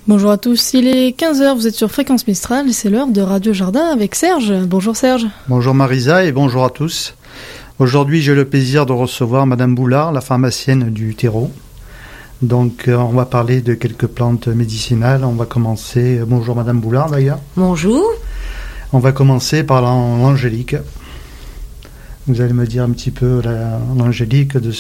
Bonjour à tous, il est 15h, vous êtes sur Fréquence Mistral et c'est l'heure de Radio Jardin avec Serge. Bonjour Serge. Bonjour Marisa et bonjour à tous. Aujourd'hui j'ai le plaisir de recevoir Madame Boulard, la pharmacienne du terreau. Donc on va parler de quelques plantes médicinales. On va commencer, bonjour Madame Boulard d'ailleurs. Bonjour. On va commencer par l'angélique. Vous allez me dire un petit peu l'angélique de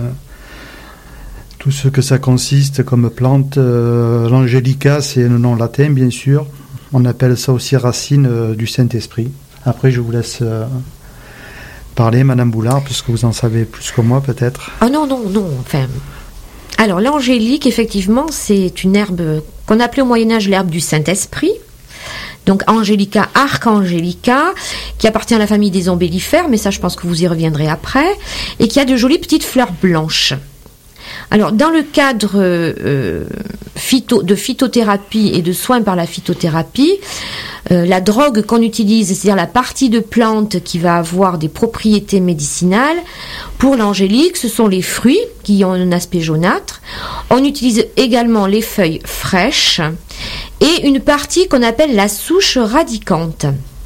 tout ce que ça consiste comme plante. L'angélica, c'est le nom latin, bien sûr. On appelle ça aussi racine du Saint-Esprit. Après, je vous laisse parler, Madame Boulard, puisque vous en savez plus que moi, peut-être. Ah non. Enfin, alors, l'angélique, effectivement, c'est une herbe qu'on appelait au Moyen-Âge l'herbe du Saint-Esprit. Donc, Angelica archangelica, qui appartient à la famille des ombellifères, mais ça, je pense que vous y reviendrez après, et qui a de jolies petites fleurs blanches. Alors, dans le cadre de phytothérapie et de soins par la phytothérapie, la drogue qu'on utilise, c'est-à-dire la partie de plante qui va avoir des propriétés médicinales, pour l'angélique, ce sont les fruits qui ont un aspect jaunâtre. On utilise également les feuilles fraîches et une partie qu'on appelle la souche radicante.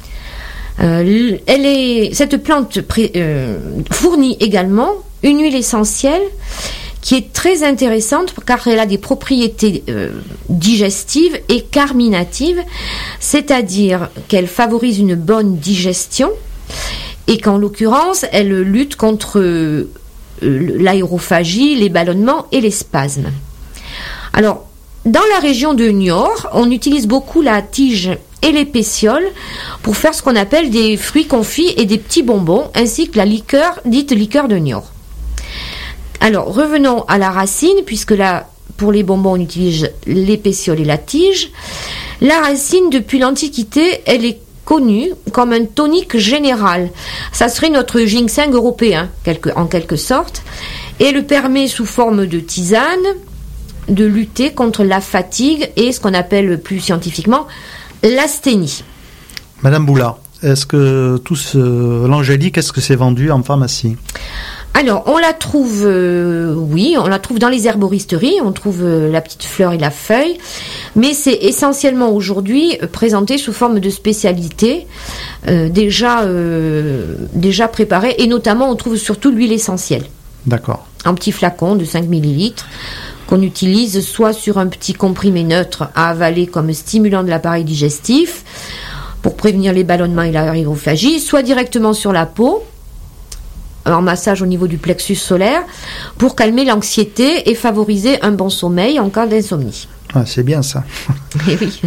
Cette plante fournit également une huile essentielle qui est très intéressante car elle a des propriétés digestives et carminatives, c'est-à-dire qu'elle favorise une bonne digestion et qu'en l'occurrence, elle lutte contre l'aérophagie, les ballonnements et les spasmes. Alors, dans la région de Niort, on utilise beaucoup la tige et les pétioles pour faire ce qu'on appelle des fruits confits et des petits bonbons, ainsi que la liqueur, dite liqueur de Niort. Alors, revenons à la racine, puisque là, pour les bonbons, on utilise les pétioles et la tige. La racine, depuis l'Antiquité, elle est connue comme un tonique général. Ça serait notre ginseng européen, en quelque sorte. Et elle permet, sous forme de tisane, de lutter contre la fatigue et ce qu'on appelle plus scientifiquement l'asthénie. Madame Boulard, est-ce que l'angélique, est-ce que c'est vendu en pharmacie ? Alors, on la trouve, on la trouve dans les herboristeries, on trouve la petite fleur et la feuille, mais c'est essentiellement aujourd'hui présenté sous forme de spécialité, déjà préparée, et notamment on trouve surtout l'huile essentielle. D'accord. Un petit flacon de 5 ml qu'on utilise soit sur un petit comprimé neutre à avaler comme stimulant de l'appareil digestif pour prévenir les ballonnements et l'aérophagie, soit directement sur la peau, en massage au niveau du plexus solaire, pour calmer l'anxiété et favoriser un bon sommeil en cas d'insomnie. Ah, c'est bien ça. Et oui.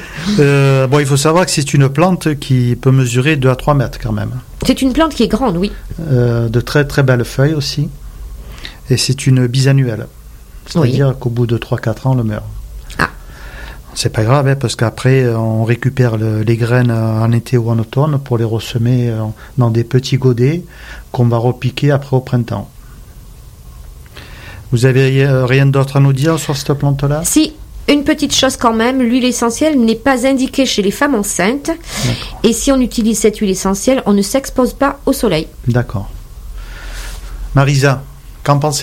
Il faut savoir que c'est une plante qui peut mesurer 2 à 3 mètres quand même. C'est une plante qui est grande, oui. De très très belles feuilles aussi. Et c'est une bisannuelle. C'est-à-dire qu'au bout de 3-4 ans, on le meurt. Ah. C'est pas grave, parce qu'après, on récupère les graines en été ou en automne pour les ressemer dans des petits godets qu'on va repiquer après au printemps. Vous avez rien d'autre à nous dire sur cette plante-là ? Si, une petite chose quand même, l'huile essentielle n'est pas indiquée chez les femmes enceintes. D'accord. Et si on utilise cette huile essentielle, on ne s'expose pas au soleil. D'accord. Marisa, qu'en pensez-vous ?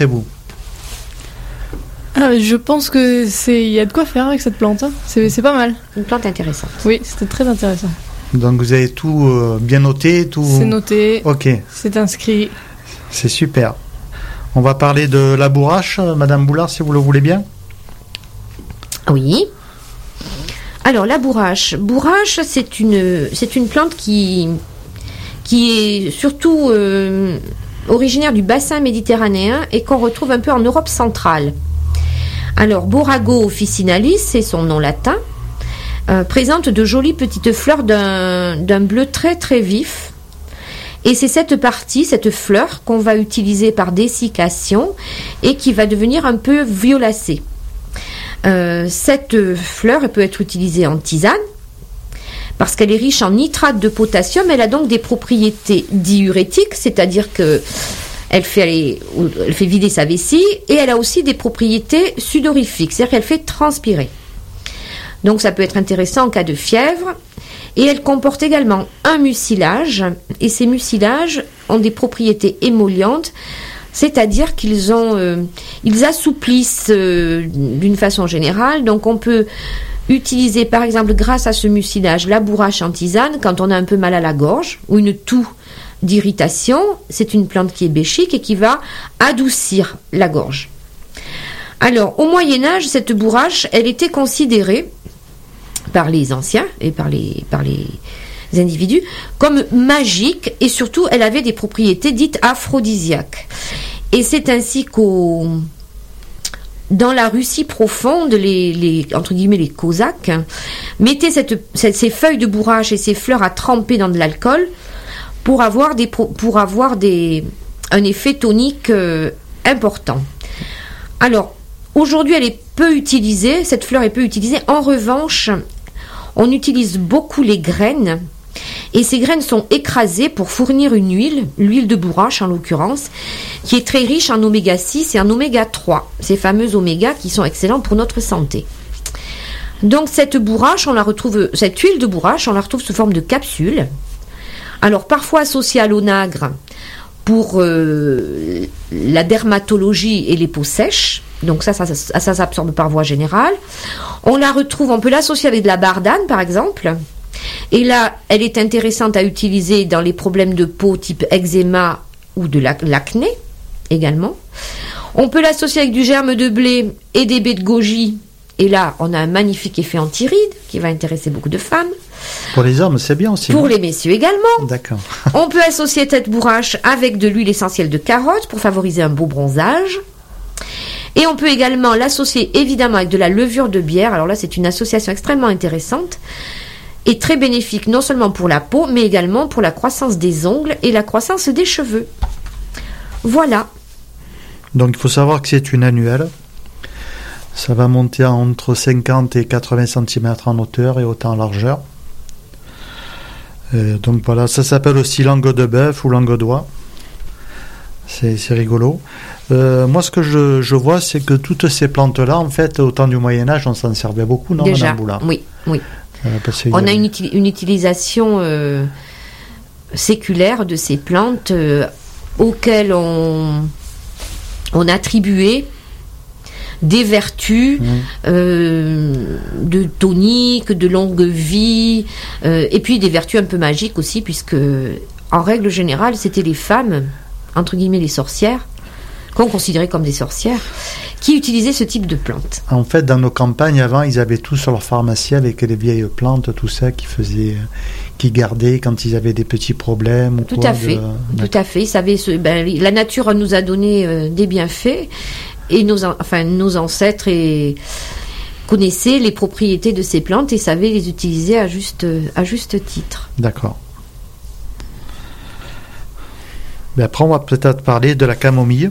Je pense que il y a de quoi faire avec cette plante. Hein. C'est pas mal. Une plante intéressante. Oui, c'était très intéressant. Donc vous avez tout bien noté, tout. C'est noté. Ok. C'est inscrit. C'est super. On va parler de la bourrache, Madame Boulard, si vous le voulez bien. Oui. Alors la bourrache, c'est une plante qui est surtout originaire du bassin méditerranéen et qu'on retrouve un peu en Europe centrale. Alors, Borago officinalis, c'est son nom latin, présente de jolies petites fleurs d'un bleu très très vif. Et c'est cette fleur, qu'on va utiliser par dessiccation et qui va devenir un peu violacée. Cette fleur, elle peut être utilisée en tisane parce qu'elle est riche en nitrate de potassium. Elle a donc des propriétés diurétiques, c'est-à-dire que elle fait vider sa vessie, et elle a aussi des propriétés sudorifiques, c'est-à-dire qu'elle fait transpirer. Donc ça peut être intéressant en cas de fièvre. Et elle comporte également un mucilage, et ces mucilages ont des propriétés émollientes, c'est-à-dire qu'ils assouplissent d'une façon générale. Donc on peut utiliser par exemple grâce à ce mucilage la bourrache en tisane quand on a un peu mal à la gorge ou une toux d'irritation. C'est une plante qui est béchique et qui va adoucir la gorge. Alors au Moyen-Âge, cette bourrache, elle était considérée par les anciens et par les individus comme magique, et surtout elle avait des propriétés dites aphrodisiaques. Et c'est ainsi dans la Russie profonde, entre guillemets les Cosaques mettaient ces feuilles de bourrache et ces fleurs à tremper dans de l'alcool pour avoir un effet tonique important. Alors aujourd'hui, elle est peu utilisée, cette fleur est peu utilisée. En revanche, on utilise beaucoup les graines, et ces graines sont écrasées pour fournir une huile, l'huile de bourrache en l'occurrence, qui est très riche en oméga 6 et en oméga 3, ces fameux oméga qui sont excellents pour notre santé. Donc cette huile de bourrache, on la retrouve sous forme de capsules. Alors parfois associée à l'onagre pour la dermatologie et les peaux sèches. Donc ça s'absorbe par voie générale. On peut l'associer avec de la bardane par exemple. Et là, elle est intéressante à utiliser dans les problèmes de peau type eczéma ou de l'acné également. On peut l'associer avec du germe de blé et des baies de goji. Et là, on a un magnifique effet anti-rides qui va intéresser beaucoup de femmes. Pour les hommes, c'est bien aussi. Pour les messieurs également. D'accord. On peut associer cette bourrache avec de l'huile essentielle de carotte pour favoriser un beau bronzage. Et on peut également l'associer évidemment avec de la levure de bière. Alors là, c'est une association extrêmement intéressante et très bénéfique non seulement pour la peau, mais également pour la croissance des ongles et la croissance des cheveux. Voilà. Donc il faut savoir que c'est une annuelle. Ça va monter entre 50 et 80 cm en hauteur et autant en largeur. Donc voilà, ça s'appelle aussi langue de bœuf ou langue d'oie. C'est rigolo. Moi, ce que je vois, c'est que toutes ces plantes-là, en fait, au temps du Moyen-Âge, on s'en servait beaucoup, non, déjà, Madame Boulard ? Oui. On a une utilisation séculaire de ces plantes auxquelles on attribuait des vertus de tonique, de longue vie, et puis des vertus un peu magiques aussi, puisque en règle générale, c'était les femmes, entre guillemets les sorcières, qu'on considérait comme des sorcières, qui utilisaient ce type de plantes. En fait, dans nos campagnes avant, ils avaient tout sur leur pharmacie avec les vieilles plantes, tout ça, qui gardaient quand ils avaient des petits problèmes. Tout à fait. Ils savaient la nature nous a donné des bienfaits, et nos ancêtres connaissaient les propriétés de ces plantes et savaient les utiliser à juste titre. D'accord. Mais après, on va peut-être parler de la camomille.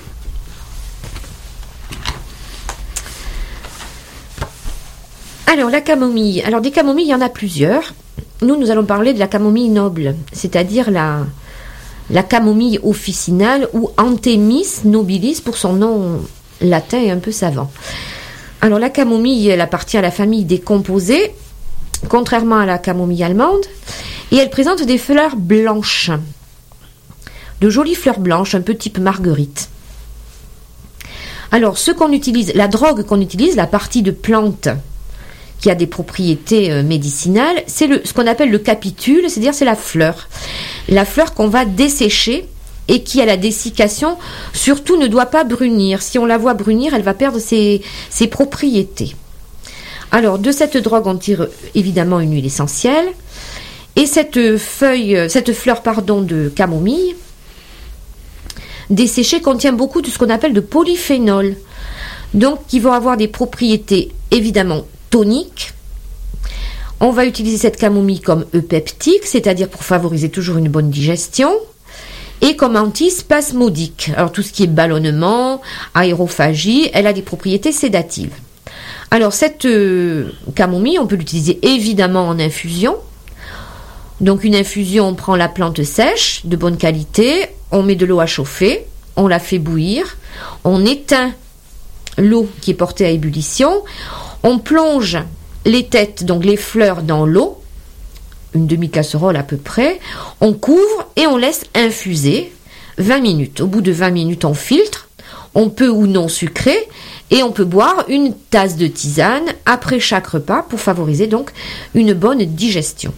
Alors, la camomille. Alors, des camomilles, il y en a plusieurs. Nous allons parler de la camomille noble, c'est-à-dire la camomille officinale ou Anthemis nobilis pour son nom latin et un peu savant. Alors, la camomille, elle appartient à la famille des composés, contrairement à la camomille allemande, et elle présente des fleurs blanches. De jolies fleurs blanches, un peu type marguerite. Alors, la drogue qu'on utilise, la partie de plante qui a des propriétés médicinales, c'est ce qu'on appelle le capitule, c'est-à-dire c'est la fleur. La fleur qu'on va dessécher et qui, à la dessiccation, surtout ne doit pas brunir. Si on la voit brunir, elle va perdre ses propriétés. Alors, de cette drogue, on tire évidemment une huile essentielle. Et cette fleur de camomille, desséchée, contient beaucoup de ce qu'on appelle de polyphénol. Donc, qui vont avoir des propriétés évidemment toniques. On va utiliser cette camomille comme eupeptique, c'est-à-dire pour favoriser toujours une bonne digestion, et comme antispasmodique. Alors, tout ce qui est ballonnement, aérophagie, elle a des propriétés sédatives. Alors, cette camomille, on peut l'utiliser évidemment en infusion. Donc, une infusion, on prend la plante sèche, de bonne qualité, on met de l'eau à chauffer, on la fait bouillir, on éteint l'eau qui est portée à ébullition, on plonge les têtes, donc les fleurs, dans l'eau, une demi-casserole à peu près, on couvre et on laisse infuser 20 minutes. Au bout de 20 minutes, on filtre, On peut ou non sucrer, et on peut boire une tasse de tisane après chaque repas pour favoriser donc une bonne digestion.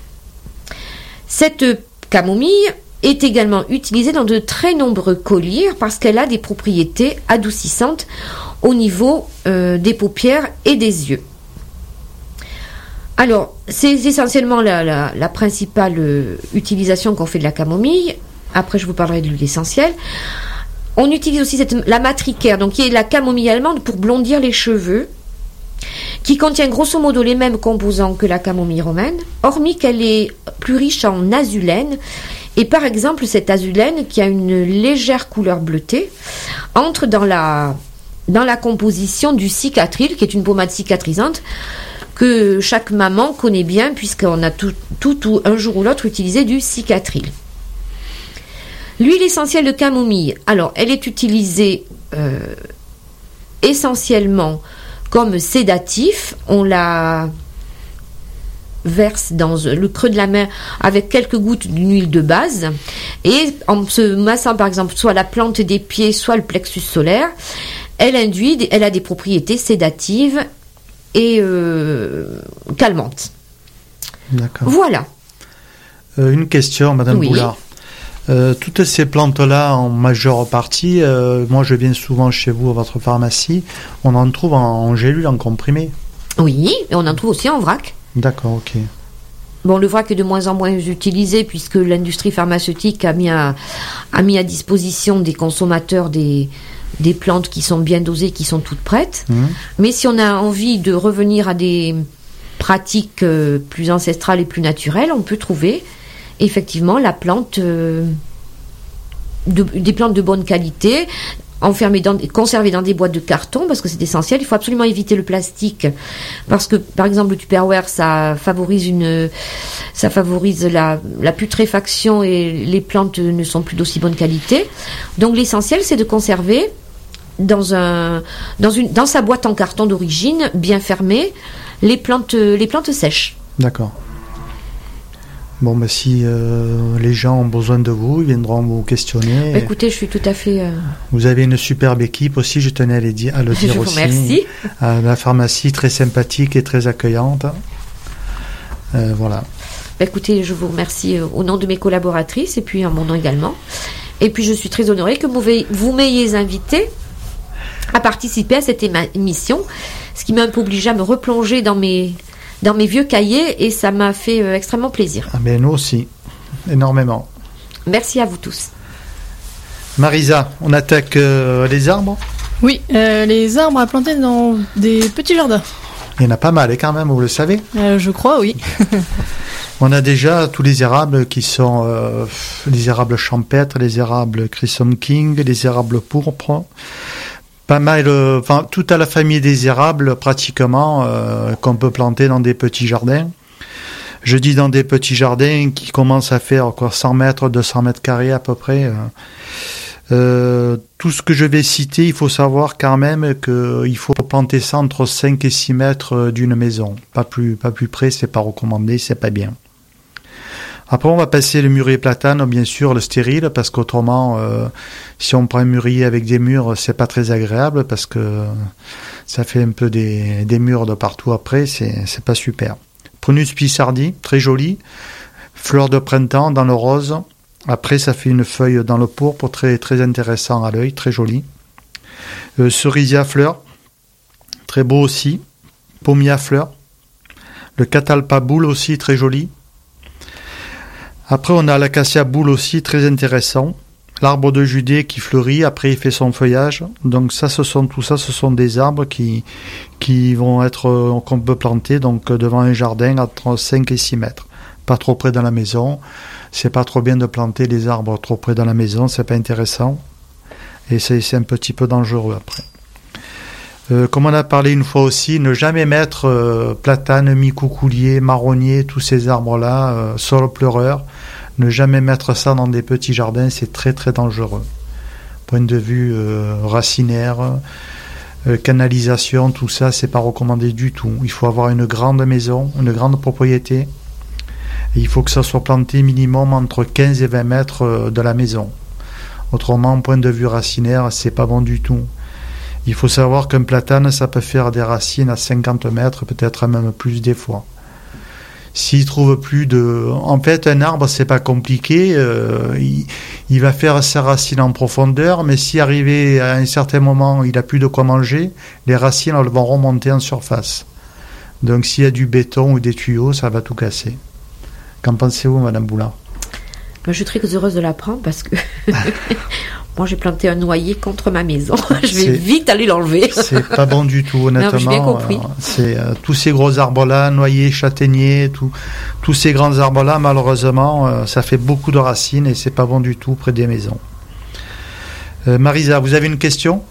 Cette camomille est également utilisée dans de très nombreux collyres parce qu'elle a des propriétés adoucissantes au niveau des paupières et des yeux. Alors, c'est essentiellement la principale utilisation qu'on fait de la camomille. Après, je vous parlerai de l'huile essentielle. On utilise aussi la matricaire, donc qui est la camomille allemande pour blondir les cheveux, qui contient grosso modo les mêmes composants que la camomille romaine, hormis qu'elle est plus riche en azulène. Et par exemple, cette azulène, qui a une légère couleur bleutée, entre dans la composition du cicatril, qui est une pommade cicatrisante, que chaque maman connaît bien, puisqu'on a tout un jour ou l'autre utilisé du cicatril. L'huile essentielle de camomille, alors elle est utilisée essentiellement comme sédatif. On la verse dans le creux de la main avec quelques gouttes d'une huile de base, et en se massant par exemple soit la plante des pieds, soit le plexus solaire, elle a des propriétés sédatives et calmantes. D'accord. Voilà. Une question, Madame Boulard. Toutes ces plantes-là, en majeure partie, moi je viens souvent chez vous à votre pharmacie, on en trouve en gélule, en comprimé. Oui, et on en trouve aussi en vrac. D'accord, ok. Bon, le vrac est de moins en moins utilisé puisque l'industrie pharmaceutique a mis à disposition des consommateurs des plantes qui sont bien dosées, qui sont toutes prêtes. Mais si on a envie de revenir à des pratiques plus ancestrales et plus naturelles, on peut trouver effectivement la plante, des plantes de bonne qualité, conservées dans des boîtes de carton, parce que c'est essentiel. Il faut absolument éviter le plastique, parce que par exemple le Tupperware, ça favorise la putréfaction et les plantes ne sont plus d'aussi bonne qualité. Donc l'essentiel, c'est de conserver dans sa boîte en carton d'origine, bien fermée, les plantes sèches. D'accord. Bon, mais si les gens ont besoin de vous, ils viendront vous questionner. Écoutez, je suis tout à fait... Vous avez une superbe équipe aussi, je tenais à le dire aussi. Je vous remercie. La pharmacie très sympathique et très accueillante. Voilà. Écoutez, je vous remercie au nom de mes collaboratrices et puis en mon nom également. Et puis je suis très honorée que vous m'ayez invité à participer à cette émission, ce qui m'a un peu obligée à me replonger dans mes vieux cahiers, et ça m'a fait extrêmement plaisir. Ah ben nous aussi, énormément. Merci à vous tous. Marisa, on attaque les arbres ? Oui, les arbres à planter dans des petits jardins. Il y en a pas mal quand même, vous le savez ? Je crois, oui. On a déjà tous les érables qui sont les érables champêtres, les érables Chrysum King, les érables pourpres. Pas mal, toute la famille des érables pratiquement qu'on peut planter dans des petits jardins. Je dis dans des petits jardins qui commencent à faire 100 mètres, 200 mètres carrés à peu près. Tout ce que je vais citer, il faut savoir quand même qu'il faut planter ça entre 5 et 6 mètres d'une maison. Pas plus près, c'est pas recommandé, c'est pas bien. Après, on va passer le mûrier platane, bien sûr, le stérile, parce qu'autrement, si on prend un mûrier avec des mûres, c'est pas très agréable, parce que ça fait un peu des mûres de partout après, c'est pas super. Prunus pissardi, très joli, fleur de printemps dans le rose. Après, ça fait une feuille dans le pourpre, très, très intéressant à l'œil, très joli. Cerisier à fleurs, très beau aussi. Pommier à fleurs. Le catalpa boule aussi, très joli. Après, on a l'acacia boule aussi, très intéressant. L'arbre de Judée qui fleurit, après il fait son feuillage. Donc ce sont des arbres qui vont être, qu'on peut planter donc devant un jardin entre 5 et 6 mètres. Pas trop près de la maison. C'est pas trop bien de planter les arbres trop près de la maison, c'est pas intéressant. Et c'est un petit peu dangereux après. Comme on a parlé une fois aussi, ne jamais mettre platane, micoucoulier, marronnier, tous ces arbres-là, sol pleureur. Ne jamais mettre ça dans des petits jardins, c'est très très dangereux. Point de vue racinaire, canalisation, tout ça, c'est pas recommandé du tout. Il faut avoir une grande maison, une grande propriété. Et il faut que ça soit planté minimum entre 15 et 20 mètres de la maison. Autrement, point de vue racinaire, c'est pas bon du tout. Il faut savoir qu'un platane, ça peut faire des racines à 50 mètres, peut-être même plus des fois. S'il trouve plus de... En fait, un arbre, c'est pas compliqué. Il va faire ses racines en profondeur, mais si arrivé à un certain moment, il a plus de quoi manger, les racines elles vont remonter en surface. Donc, s'il y a du béton ou des tuyaux, ça va tout casser. Qu'en pensez-vous, Madame Boulard? Je suis très heureuse de l'apprendre parce que moi j'ai planté un noyer contre ma maison. Je vais vite aller l'enlever. C'est pas bon du tout, honnêtement. Non, j'ai bien compris. Tous ces gros arbres-là, noyers, châtaigniers, tous ces grands arbres-là, malheureusement, ça fait beaucoup de racines et c'est pas bon du tout près des maisons. Marisa, vous avez une question?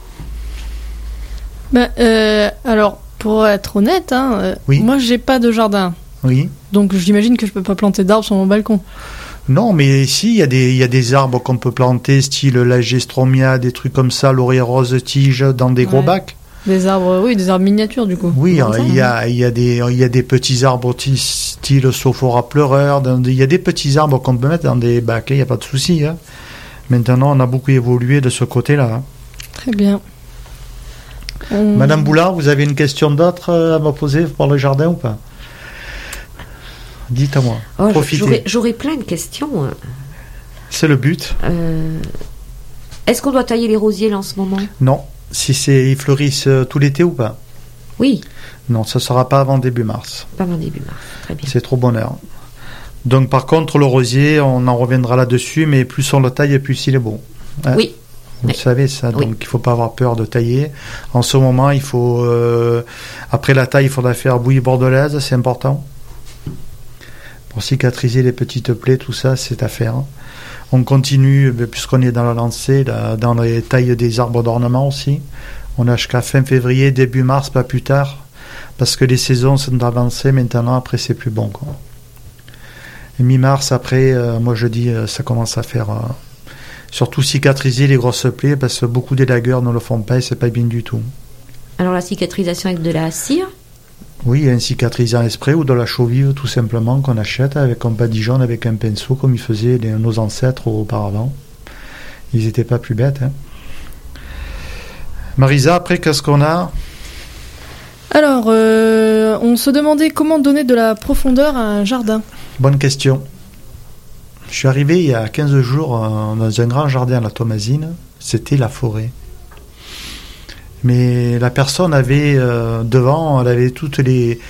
Alors, pour être honnête, oui. Moi j'ai pas de jardin. Oui. Donc j'imagine que je peux pas planter d'arbres sur mon balcon. Non, mais si, il y a des arbres qu'on peut planter, style la gestromia, des trucs comme ça, laurier rose tige, dans des gros bacs. Des arbres miniatures, du coup. Oui, il y a des petits arbres style sophora pleureur, il y a des petits arbres qu'on peut mettre dans des bacs, il n'y a pas de souci. Hein. Maintenant, on a beaucoup évolué de ce côté-là. Hein. Très bien. Madame Boulard, vous avez une question d'autre à me poser pour le jardin ou pas? Dites-moi, profitez. J'aurais plein de questions. C'est le but. Est-ce qu'on doit tailler les rosiers là en ce moment? Non. Ils fleurissent tout l'été ou pas? Oui. Non, ça ne sera pas avant début mars. Pas avant début mars, très bien. C'est trop bonheur. Donc par contre, le rosier, on en reviendra là-dessus, mais plus on le taille, plus il est bon. Hein? Oui. Vous savez ça, donc il ne faut pas avoir peur de tailler. En ce moment, il faut... après la taille, il faudra faire bouillie bordelaise, c'est important. Pour cicatriser les petites plaies, tout ça, c'est à faire. On continue, puisqu'on est dans la lancée, dans les tailles des arbres d'ornement aussi. On a jusqu'à fin février, début mars, pas plus tard, parce que les saisons sont avancées maintenant, après c'est plus bon. Quoi. Et mi-mars, après, moi je dis, ça commence à faire... surtout cicatriser les grosses plaies, parce que beaucoup d'élagueurs ne le font pas et c'est pas bien du tout. Alors la cicatrisation avec de la cire? Oui, il y a un cicatrisant spray ou de la chaux vive tout simplement qu'on achète avec un badigeon, avec un pinceau comme ils faisaient nos ancêtres auparavant. Ils n'étaient pas plus bêtes. Hein. Marisa, après, qu'est-ce qu'on a? Alors, on se demandait comment donner de la profondeur à un jardin. Bonne question. Je suis arrivé il y a 15 jours dans un grand jardin à la Thomasine. C'était la forêt. Mais la personne avait devant, elle avait toutes les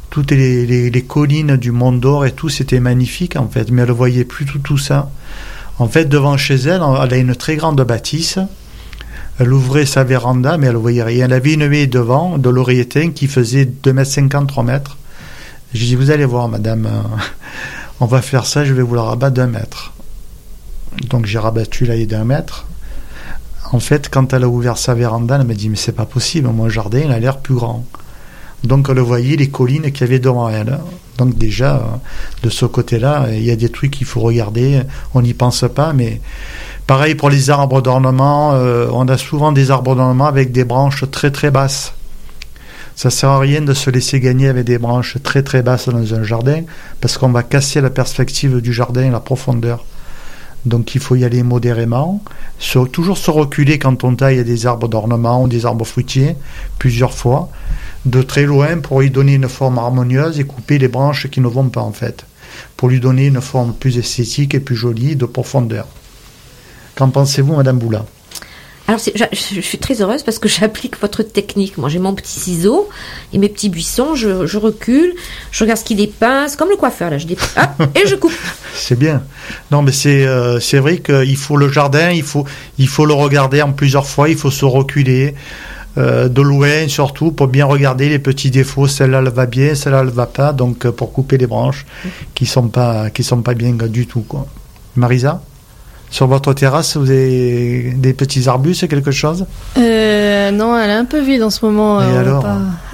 collines du Mont d'Or et tout, c'était magnifique en fait, mais elle ne voyait plus tout ça. En fait, devant chez elle, elle a une très grande bâtisse, elle ouvrait sa véranda, mais elle ne voyait rien. Elle avait une haie devant, de l'oreilletin, qui faisait 2,50 m, 3 mètres. J'ai dit, vous allez voir madame, on va faire ça, je vais vous la rabattre d'1 mètre. Donc j'ai rabattu la haie d'1 mètre. En fait, quand elle a ouvert sa véranda, elle m'a dit « Mais c'est pas possible, mon jardin, il a l'air plus grand. » Donc, elle voyait les collines qu'il y avait devant elle. Donc, déjà, de ce côté-là, il y a des trucs qu'il faut regarder. On n'y pense pas, mais pareil pour les arbres d'ornement. On a souvent des arbres d'ornement avec des branches très, très basses. Ça sert à rien de se laisser gagner avec des branches très, très basses dans un jardin parce qu'on va casser la perspective du jardin, la profondeur. Donc il faut y aller modérément, toujours se reculer quand on taille des arbres d'ornement ou des arbres fruitiers, plusieurs fois, de très loin pour lui donner une forme harmonieuse et couper les branches qui ne vont pas en fait, pour lui donner une forme plus esthétique et plus jolie, de profondeur. Qu'en pensez-vous, Madame Boula? Alors, je suis très heureuse parce que j'applique votre technique. Moi, j'ai mon petit ciseau et mes petits buissons. Je recule, je regarde ce qui dépasse, comme le coiffeur, là. Je dépasse, hop, et je coupe. C'est bien. Non, mais c'est vrai qu'il faut le jardin, il faut le regarder en plusieurs fois, il faut se reculer, de loin surtout, pour bien regarder les petits défauts. Celle-là, elle va bien, celle-là, elle va pas. Donc, pour couper les branches qui sont pas bien du tout, quoi. Marisa? Sur votre terrasse, vous avez des petits arbustes, quelque chose? Non, elle est un peu vide en ce moment. Et alors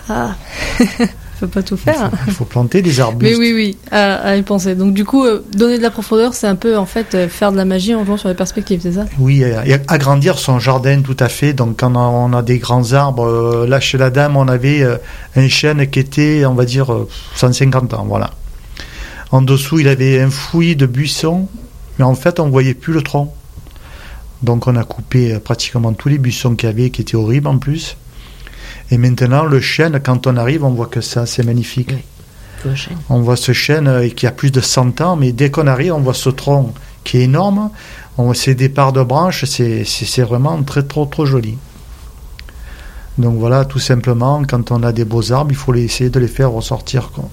Faut pas tout faire. Il faut planter des arbustes. Mais oui, à y penser. Donc du coup, donner de la profondeur, c'est un peu en fait faire de la magie en jouant sur les perspectives, c'est ça? Oui, et agrandir son jardin, tout à fait. Donc quand on a des grands arbres, là chez la dame, on avait un chêne qui était, on va dire, 150 ans, voilà. En dessous, il avait un fouillis de buissons. Mais en fait, on ne voyait plus le tronc. Donc on a coupé pratiquement tous les buissons qu'il y avait, qui étaient horribles en plus. Et maintenant, le chêne, quand on arrive, on voit que ça, c'est magnifique. Oui. On voit ce chêne qui a plus de 100 ans, mais dès qu'on arrive, on voit ce tronc qui est énorme. On voit ces départs de branches, c'est vraiment trop joli. Donc voilà, tout simplement, quand on a des beaux arbres, il faut essayer de les faire ressortir, quoi.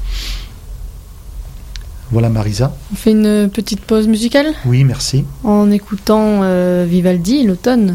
Voilà, Marisa. On fait une petite pause musicale ? Oui, merci. En écoutant Vivaldi, l'automne.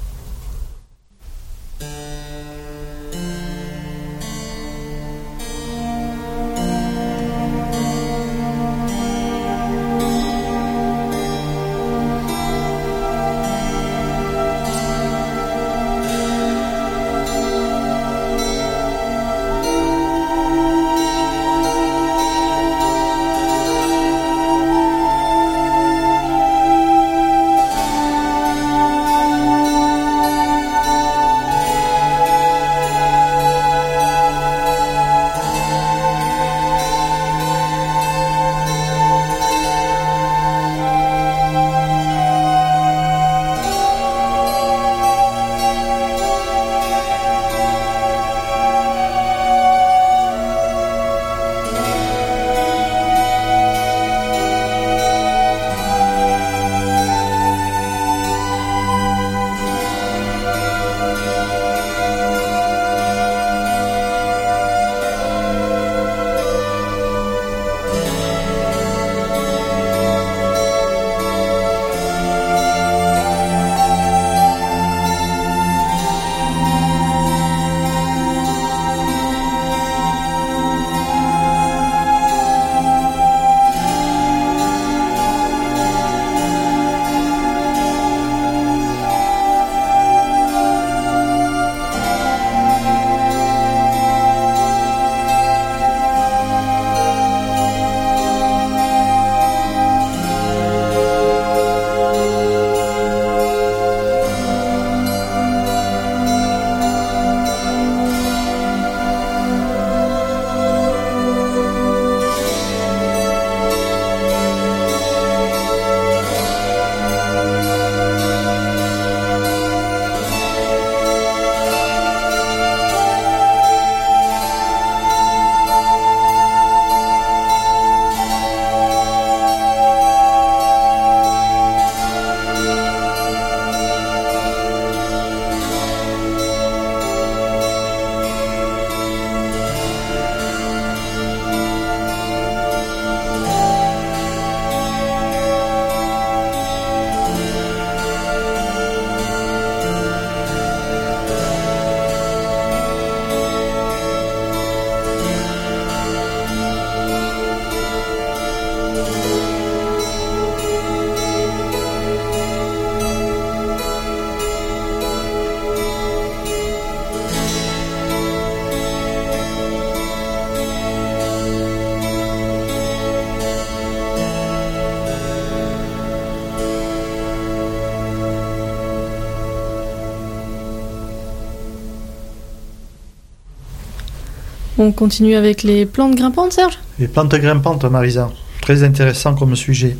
On continue avec les plantes grimpantes, Serge ? Les plantes grimpantes, Marisa. Très intéressant comme sujet.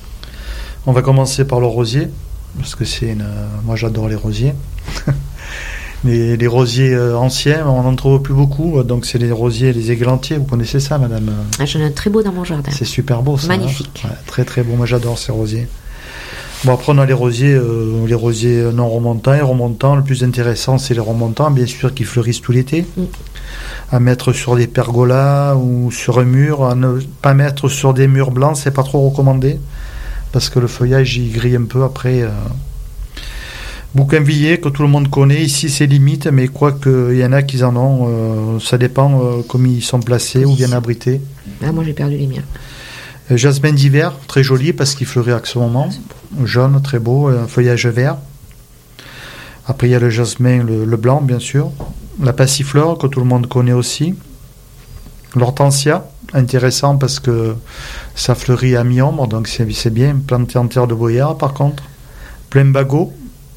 On va commencer par le rosier, parce que moi j'adore les rosiers. Les rosiers anciens, on n'en trouve plus beaucoup, donc c'est les rosiers, les églantiers. Vous connaissez ça, madame ? J'en ai un très beau dans mon jardin. C'est super beau, ça. Magnifique. Hein, ouais, très très beau, moi j'adore ces rosiers. Bon, après on a les rosiers non remontants et remontants. Le plus intéressant, c'est les remontants, bien sûr, qui fleurissent tout l'été. À mettre sur des pergolas ou sur un mur, à ne pas mettre sur des murs blancs, c'est pas trop recommandé, parce que le feuillage il grille un peu après. Bougainvilliers, que tout le monde connaît, ici c'est limite, mais quoique il y en a qui en ont, ça dépend comme ils sont placés ou bien abrités. Ah, moi j'ai perdu les miens. Jasmin d'hiver, très joli parce qu'il fleurit à ce moment, jaune, très beau, un feuillage vert. Après il y a le jasmin, le blanc bien sûr. La passiflore, que tout le monde connaît aussi. L'hortensia, intéressant parce que ça fleurit à mi-ombre, donc c'est bien, planté en terre de boyard par contre. Plein bagot.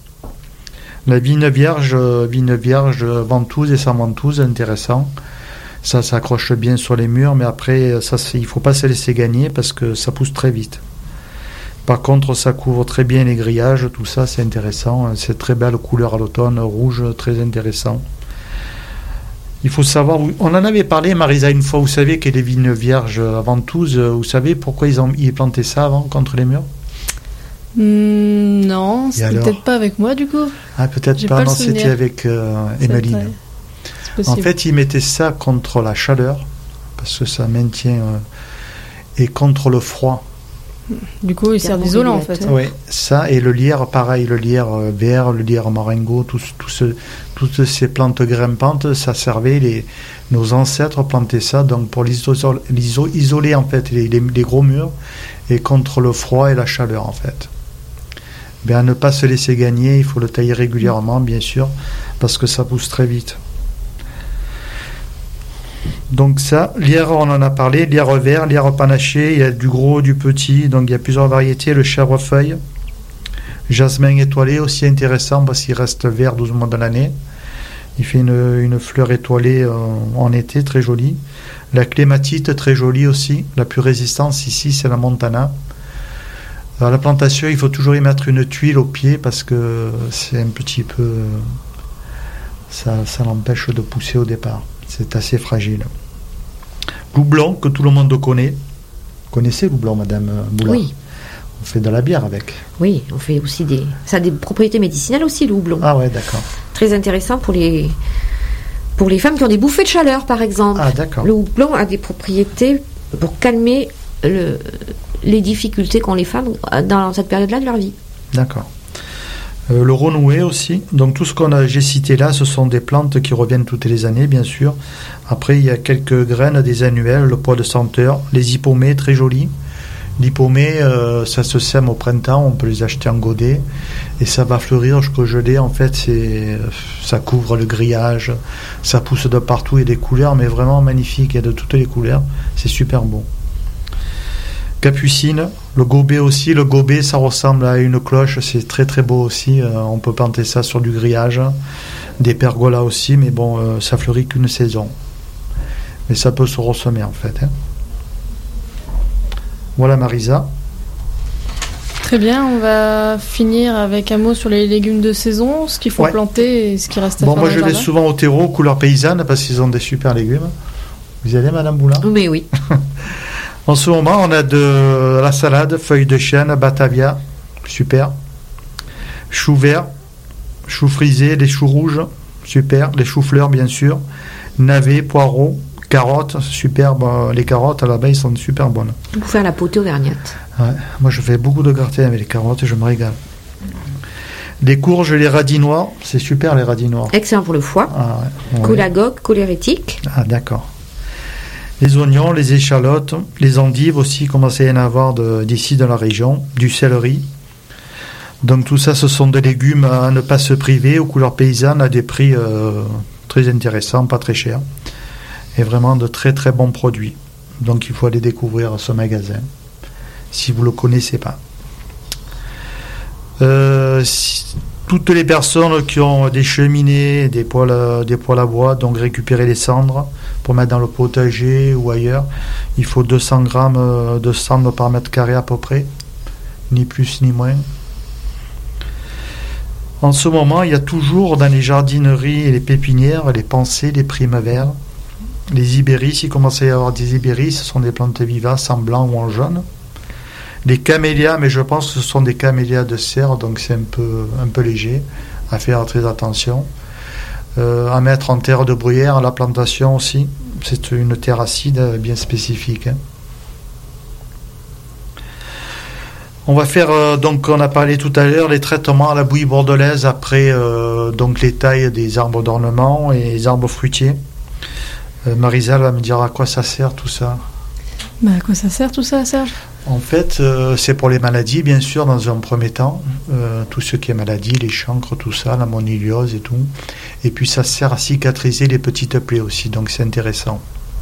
La vigne vierge, ventouse et sans ventouse, intéressant. Ça s'accroche bien sur les murs, mais après, il ne faut pas se laisser gagner parce que ça pousse très vite. Par contre, ça couvre très bien les grillages, tout ça, c'est intéressant. C'est très belle couleur à l'automne, rouge, très intéressant. Il faut savoir, on en avait parlé, Marisa, une fois, vous savez que les vignes vierges à Ventouses, vous savez pourquoi ils plantaient ça avant, contre les murs? Non, c'était peut-être pas avec moi, du coup. Ah, peut-être pas, non, c'était avec Emeline. En fait, ils mettaient ça contre la chaleur, parce que ça maintient, et contre le froid. Du coup, il sert d'isolant, en fait. Oui, ça, et le lierre, pareil, le lierre vert, le lierre marengo, toutes ces plantes grimpantes, ça servait, nos ancêtres plantaient ça, donc pour isoler, en fait, les gros murs, et contre le froid et la chaleur, en fait. À ne pas se laisser gagner, il faut le tailler régulièrement, bien sûr, parce que ça pousse très vite. Donc ça, lierre, on en a parlé, lierre vert, lierre panaché, il y a du gros, du petit, donc il y a plusieurs variétés, le chèvrefeuille, jasmin étoilé, aussi intéressant parce qu'il reste vert 12 mois de l'année, il fait une fleur étoilée en été, très jolie, la clématite, très jolie aussi, la plus résistante ici, c'est la montana. À la plantation, il faut toujours y mettre une tuile au pied parce que c'est un petit peu... ça l'empêche de pousser au départ. C'est assez fragile. Loublon, que tout le monde connaît. Vous connaissez Loublon, Madame Boulard? Oui. On fait de la bière avec. Oui, on fait aussi ça a des propriétés médicinales aussi, le houblon. Ah ouais, d'accord. Très intéressant pour les femmes qui ont des bouffées de chaleur, par exemple. Ah d'accord. Le houblon a des propriétés pour calmer les difficultés qu'ont les femmes dans cette période-là de leur vie. D'accord. Le renoué aussi. Donc tout ce j'ai cité là, ce sont des plantes qui reviennent toutes les années, bien sûr. Après, il y a quelques graines des annuelles, le pois de senteur, les hippomées, très jolies. L'hippomée, ça se sème au printemps, on peut les acheter en godet et ça va fleurir jusqu'au gelé. En fait, ça couvre le grillage, ça pousse de partout et des couleurs, mais vraiment magnifiques. Il y a de toutes les couleurs, c'est super beau. Capucine, le gobet aussi. Le gobet, ça ressemble à une cloche, c'est très très beau aussi. On peut planter ça sur du grillage, des pergolas aussi, mais bon, ça fleurit qu'une saison. Mais ça peut se ressemer en fait. Voilà Marisa. Très bien, on va finir avec un mot sur les légumes de saison, ce qu'il faut planter et ce qui reste à faire. Moi je vais souvent au terreau, couleur paysanne, parce qu'ils ont des super légumes. Vous y allez, Madame Boulard? Mais oui. En ce moment, on a de la salade, feuilles de chêne, batavia, super. Choux verts, choux frisés, les choux rouges, super. Les choux-fleurs, bien sûr. Navets, poireaux, carottes, super. Les carottes, à la base, sont super bonnes. Pour faire la potée auvergnate. Ouais, moi, je fais beaucoup de gratin avec les carottes et je me régale. Les courges, les radis noirs, c'est super, les radis noirs. Excellent pour le foie. Ah, ouais. Cholagogue, cholérétique. Ah, d'accord. Les oignons, les échalotes, les endives aussi, commencent à y en avoir d'ici de la région, du céleri. Donc tout ça, ce sont des légumes à ne pas se priver, aux couleurs paysannes, à des prix très intéressants, pas très chers. Et vraiment de très très bons produits. Donc il faut aller découvrir ce magasin, si vous ne le connaissez pas. Toutes les personnes qui ont des cheminées, des poêles à bois, donc récupérer les cendres pour mettre dans le potager ou ailleurs, il faut 200 grammes de cendres par mètre carré à peu près, ni plus ni moins. En ce moment, il y a toujours dans les jardineries et les pépinières les pensées, les primevères, les ibéris. Il commence à y avoir des ibéris, ce sont des plantes vivaces en blanc ou en jaune. Les camélias, mais je pense que ce sont des camélias de serre, donc c'est un peu léger, à faire très attention. À mettre en terre de bruyère, la plantation aussi, c'est une terre acide bien spécifique. On va faire, donc on a parlé tout à l'heure, les traitements à la bouillie bordelaise après donc les tailles des arbres d'ornement et les arbres fruitiers. Marisa va me dire à quoi ça sert tout ça. À quoi ça sert tout ça, Serge? En fait, c'est pour les maladies, bien sûr, dans un premier temps. Tout ce qui est maladie, les chancres, tout ça, la moniliose et tout. Et puis, ça sert à cicatriser les petites plaies aussi, donc c'est intéressant.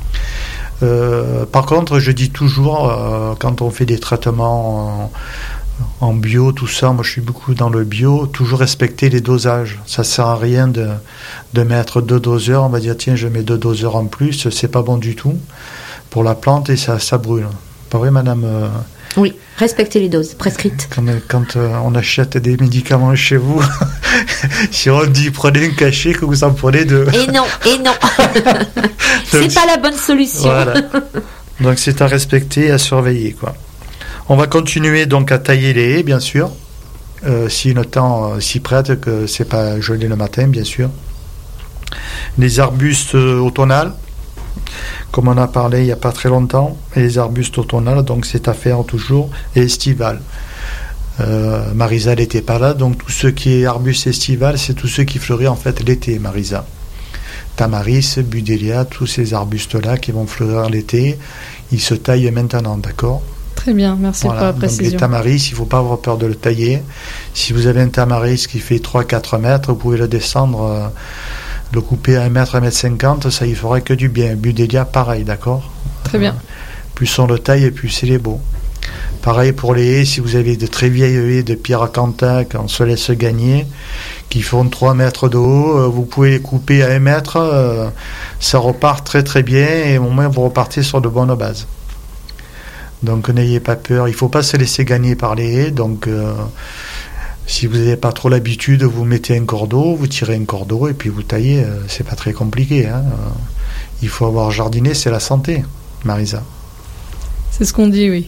Par contre, je dis toujours, quand on fait des traitements en bio, tout ça, moi je suis beaucoup dans le bio, toujours respecter les dosages. Ça sert à rien de mettre 2 doseurs, on va dire, tiens, je mets 2 doseurs en plus, c'est pas bon du tout pour la plante et ça brûle. Pas vrai, Madame Oui, respectez les doses prescrites. Quand on achète des médicaments chez vous, si on dit prenez un cachet, que vous en prenez 2. Et non. C'est pas la bonne solution. Voilà. Donc c'est à respecter et à surveiller, quoi. On va continuer donc à tailler les haies, bien sûr, si le temps s'y prête, que c'est pas gelé le matin, bien sûr. Les arbustes automnales, comme on a parlé il n'y a pas très longtemps, et les arbustes automnales, donc c'est à faire toujours, et estivales. Marisa n'était pas là, donc tout ce qui est arbustes estivales, c'est tout ce qui fleurit en fait l'été, Marisa. Tamaris, Budelia, tous ces arbustes-là qui vont fleurir l'été, ils se taillent maintenant, d'accord ? Très bien, merci pour la précision. Donc les tamaris, il ne faut pas avoir peur de le tailler. Si vous avez un tamaris qui fait 3-4 mètres, vous pouvez le descendre, le couper à 1 mètre, 1 mètre 50, ça y fera que du bien. Budelia, pareil, d'accord ? Très bien. Plus on le taille, plus il est beau. Pareil pour les haies, si vous avez de très vieilles haies de pierre cantac, on se laisse gagner, qui font 3 mètres de haut, vous pouvez les couper à 1 mètre, ça repart très très bien, et au moins vous repartez sur de bonnes bases. Donc n'ayez pas peur, il ne faut pas se laisser gagner par les haies, donc si vous n'avez pas trop l'habitude, vous mettez un cordeau, vous tirez un cordeau, et puis vous taillez, c'est pas très compliqué. Il faut avoir jardiné, c'est la santé, Marisa. C'est ce qu'on dit, oui.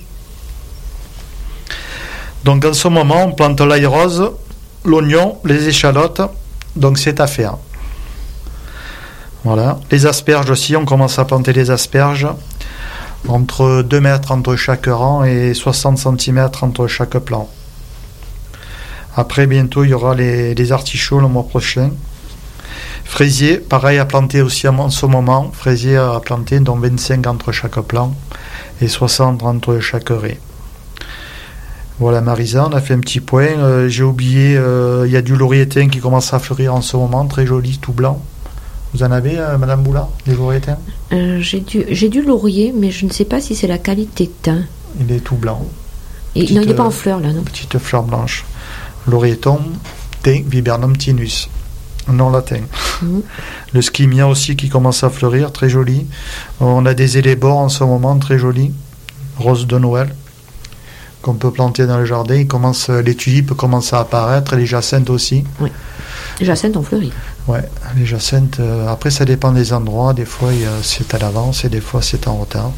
Donc en ce moment, on plante l'ail rose, l'oignon, les échalotes, donc c'est à faire. Voilà. Les asperges aussi, on commence à planter les asperges, entre 2 mètres entre chaque rang et 60 cm entre chaque plant. Après, bientôt, il y aura les artichauts le mois prochain. Fraisier, pareil à planter aussi en ce moment. Fraisier à planter, dont 25 entre chaque plant et 60 entre chaque raie. Voilà Marisa, on a fait un petit point. J'ai oublié, il y a du laurier thym qui commence à fleurir en ce moment, très joli, tout blanc. Vous en avez, Madame Boulard, des lauriers thym ? J'ai du laurier, mais je ne sais pas si c'est la qualité thym. Il est tout blanc. Non, il n'est pas en fleurs là, non. Petite fleur blanche. Laurier thym, Viburnum tinus, nom latin. Le skimia aussi qui commence à fleurir, très joli. On a des élébores en ce moment, très jolis. Rose de Noël, qu'on peut planter dans le jardin. Les tulipes commencent à apparaître, les jacinthes aussi. Oui, les jacinthes ont fleuri. Ouais, les jacinthes, après ça dépend des endroits, des fois c'est à l'avance et des fois c'est en retard.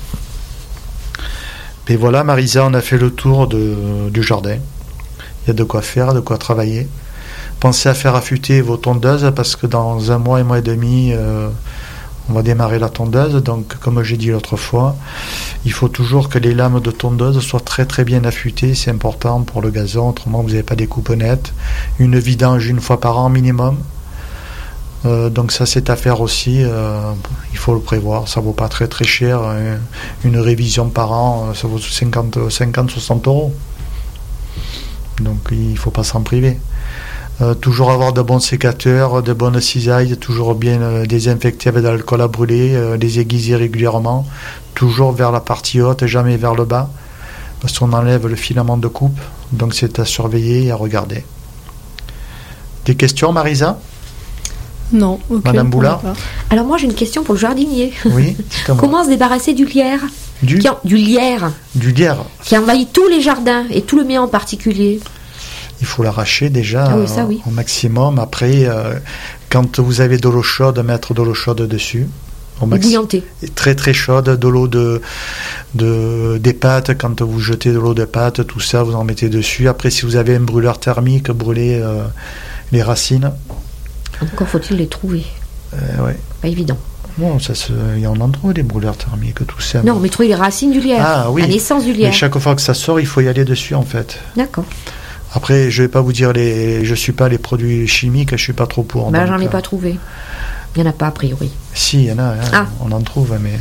Et voilà Marisa, on a fait le tour du jardin. Il y a de quoi faire, de quoi travailler. Pensez à faire affûter vos tondeuses parce que dans 1 mois et demi, on va démarrer la tondeuse. Donc comme j'ai dit l'autre fois, il faut toujours que les lames de tondeuse soient très très bien affûtées, c'est important pour le gazon, autrement vous n'avez pas des coupes nettes. Une vidange 1 fois par an minimum. Donc ça c'est à faire aussi, il faut le prévoir, ça vaut pas très très cher, une révision par an ça vaut 50-60 euros, donc il faut pas s'en priver. Toujours avoir de bons sécateurs, de bonnes cisailles, toujours bien désinfecter avec de l'alcool à brûler, les aiguiser régulièrement, toujours vers la partie haute, jamais vers le bas, parce qu'on enlève le filament de coupe, donc c'est à surveiller et à regarder. Des questions, Marisa ? Non, ok. Madame Boulard. Alors moi j'ai une question pour le jardinier. Oui. Comment se débarrasser du lierre Du lierre. Du lierre. Qui envahit tous les jardins et tout le mien en particulier. Il faut l'arracher déjà oui. Au maximum. Après, quand vous avez de l'eau chaude, mettre de l'eau chaude dessus. Bouillantée. Très très chaude, de l'eau des pâtes. Quand vous jetez de l'eau de pâtes, tout ça, vous en mettez dessus. Après, si vous avez un brûleur thermique, brûlez les racines. Encore faut-il les trouver. Ouais. Pas évident. Bon, on en trouve des brûleurs thermiques, tout ça. Non, mais trouver les racines du lierre. Ah oui. La naissance du lierre. Mais chaque fois que ça sort, il faut y aller dessus en fait. D'accord. Après, je vais pas vous dire je suis pas les produits chimiques, je suis pas trop pour. Ben, j'en ai pas trouvé. Il y en a pas a priori. Si, il y en a. On en trouve, mais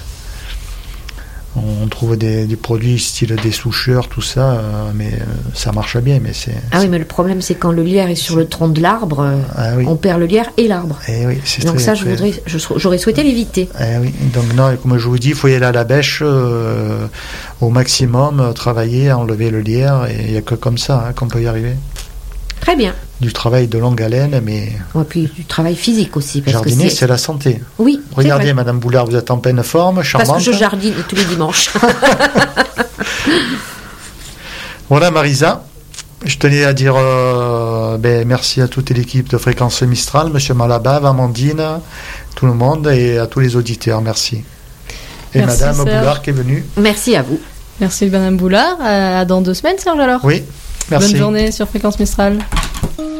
on trouve des produits style des soucheurs, tout ça, mais ça marche bien. Mais oui, mais le problème c'est quand le lierre est sur le tronc de l'arbre, on perd le lierre et l'arbre. Oui, donc ça, j'aurais souhaité l'éviter. Oui, donc non, comme je vous dis, il faut y aller à la bêche au maximum, travailler, enlever le lierre, et il n'y a que comme ça qu'on peut y arriver. Très bien. Du travail de longue haleine, mais... Et puis du travail physique aussi. Jardiner, c'est la santé. Oui, regardez, Madame Boulard, vous êtes en pleine forme, charmante. Parce que je jardine tous les dimanches. Voilà Marisa, je tenais à dire merci à toute l'équipe de Fréquence Mistral, Monsieur Malabave, Amandine, tout le monde et à tous les auditeurs, merci. Et merci, Madame Serge. Boulard qui est venue. Merci à vous. Merci Madame Boulard, à dans 2 semaines Serge alors. Oui, merci. Bonne journée sur Fréquence Mistral.